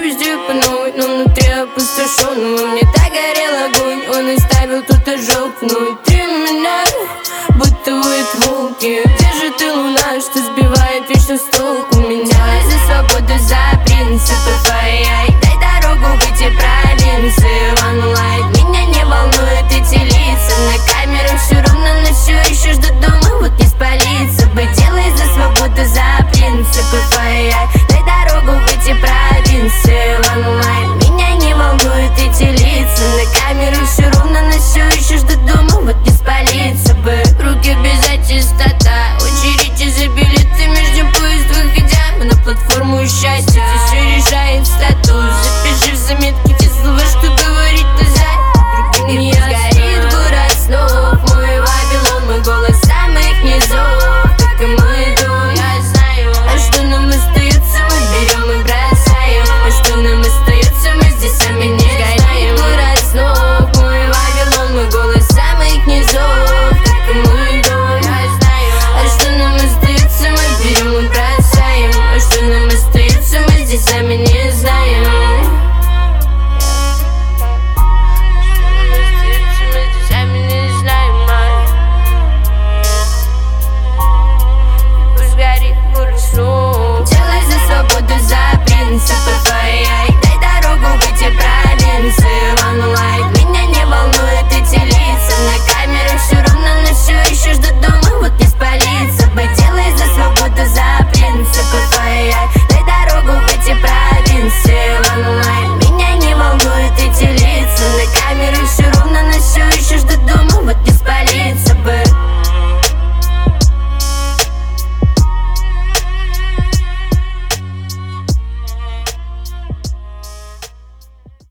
везде по новой, но внутри опустошен. Во мне так горел огонь, он и ставил тут ожог. Внутри меня бытуют волки. Где же ты, луна, что сбивает вечно с толку меня? За свободу, за принципы,